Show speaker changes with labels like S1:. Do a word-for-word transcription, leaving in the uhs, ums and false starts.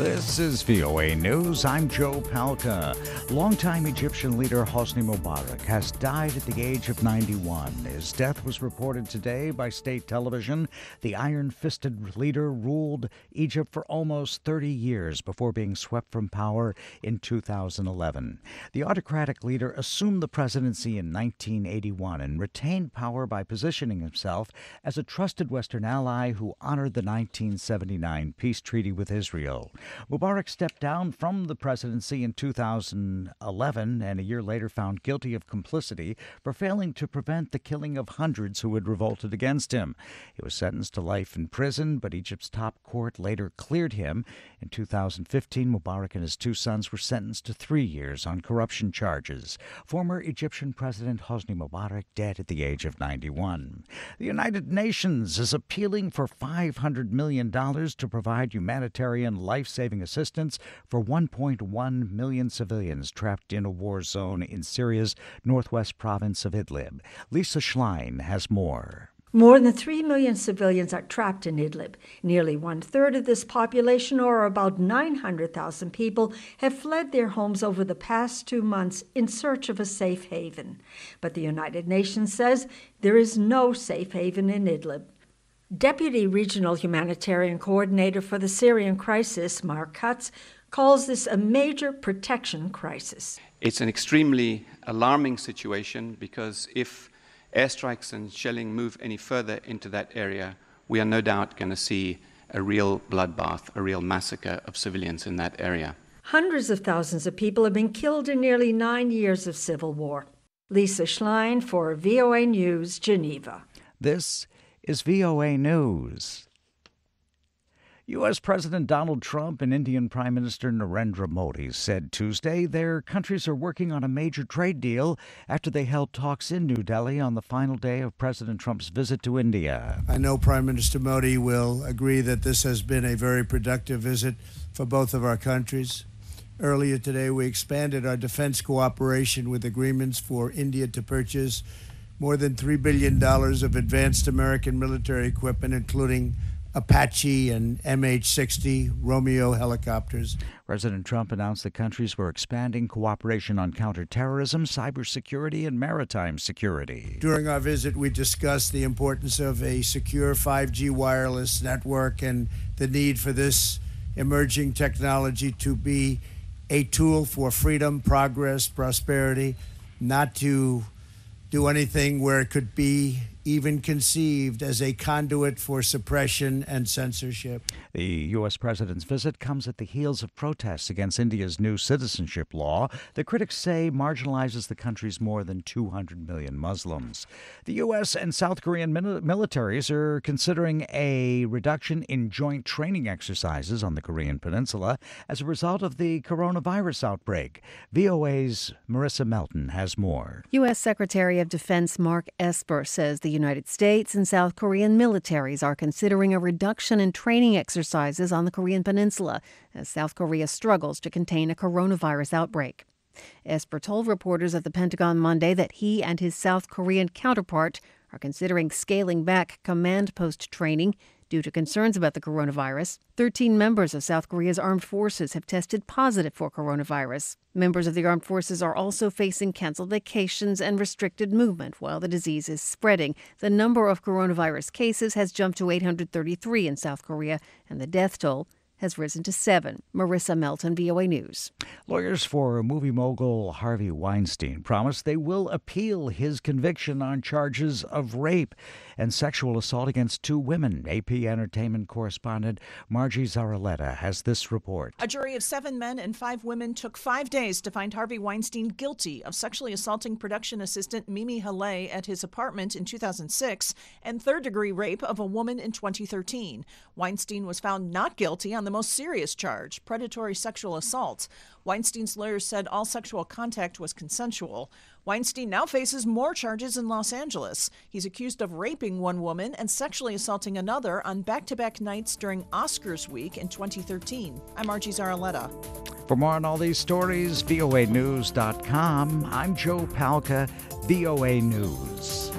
S1: This is V O A News. I'm Joe Palca. Longtime Egyptian leader Hosni Mubarak has died at the age of ninety-one. His death was reported today by state television. The iron-fisted leader ruled Egypt for almost thirty years before being swept from power in two thousand eleven. The autocratic leader assumed the presidency in nineteen eighty-one and retained power by positioning himself as a trusted Western ally who honored the nineteen seventy-nine peace treaty with Israel. Mubarak stepped down from the presidency in two thousand eleven and a year later found guilty of complicity for failing to prevent the killing of hundreds who had revolted against him. He was sentenced to life in prison, but Egypt's top court later cleared him. In two thousand fifteen, Mubarak and his two sons were sentenced to three years on corruption charges. Former Egyptian President Hosni Mubarak dead at the age of ninety-one. The United Nations is appealing for five hundred million dollars to provide humanitarian life-saving assistance for one point one million civilians trapped in a war zone in Syria's northwest province of Idlib. Lisa Schlein has more.
S2: More than three million civilians are trapped in Idlib. Nearly one-third of this population, or about nine hundred thousand people, have fled their homes over the past two months in search of a safe haven. But the United Nations says there is no safe haven in Idlib. Deputy Regional Humanitarian Coordinator for the Syrian crisis, Mark Cutts, calls this a major protection crisis.
S3: It's an extremely alarming situation because if airstrikes and shelling move any further into that area, we are no doubt going to see a real bloodbath, a real massacre of civilians in that area.
S2: Hundreds of thousands of people have been killed in nearly nine years of civil war. Lisa Schlein for V O A News, Geneva.
S1: This is V O A News. U S. President Donald Trump and Indian Prime Minister Narendra Modi said Tuesday their countries are working on a major trade deal after they held talks in New Delhi on the final day of President Trump's visit to India.
S4: I know Prime Minister Modi will agree that this has been a very productive visit for both of our countries. Earlier today, we expanded our defense cooperation with agreements for India to purchase more than three billion dollars of advanced American military equipment, including Apache and M H sixty Romeo helicopters.
S1: President Trump announced the countries were expanding cooperation on counterterrorism, cybersecurity, and maritime security.
S4: During our visit, we discussed the importance of a secure five G wireless network and the need for this emerging technology to be a tool for freedom, progress, prosperity, not to do anything where it could be even conceived as a conduit for suppression and censorship.
S1: The U S president's visit comes at the heels of protests against India's new citizenship law that critics say marginalizes the country's more than two hundred million Muslims. The U S and South Korean mil- militaries are considering a reduction in joint training exercises on the Korean peninsula as a result of the coronavirus outbreak. V O A's Marissa Melton has more.
S5: U S. Secretary of Defense Mark Esper says the United States and South Korean militaries are considering a reduction in training exercises on the Korean peninsula as South Korea struggles to contain a coronavirus outbreak. Esper told reporters at the Pentagon Monday that he and his South Korean counterpart are considering scaling back command post training due to concerns about the coronavirus. Thirteen members of South Korea's armed forces have tested positive for coronavirus. Members of the armed forces are also facing canceled vacations and restricted movement while the disease is spreading. The number of coronavirus cases has jumped to eight hundred thirty-three in South Korea, and the death toll has risen to seven. Marissa Melton, V O A News.
S1: Lawyers for movie mogul Harvey Weinstein promised they will appeal his conviction on charges of rape and sexual assault against two women. A P Entertainment correspondent Margie Zaraletta has this report.
S6: A jury of seven men and five women took five days to find Harvey Weinstein guilty of sexually assaulting production assistant Mimi Halle at his apartment in two thousand six and third-degree rape of a woman in twenty thirteen. Weinstein was found not guilty on the most serious charge, predatory sexual assault. Weinstein's lawyers said all sexual contact was consensual. Weinstein now faces more charges in Los Angeles. He's accused of raping one woman and sexually assaulting another on back-to-back nights during Oscars week in twenty thirteen. I'm Margie Zaraletta.
S1: For more on all these stories, V O A news dot com. I'm Joe Palca, V O A News.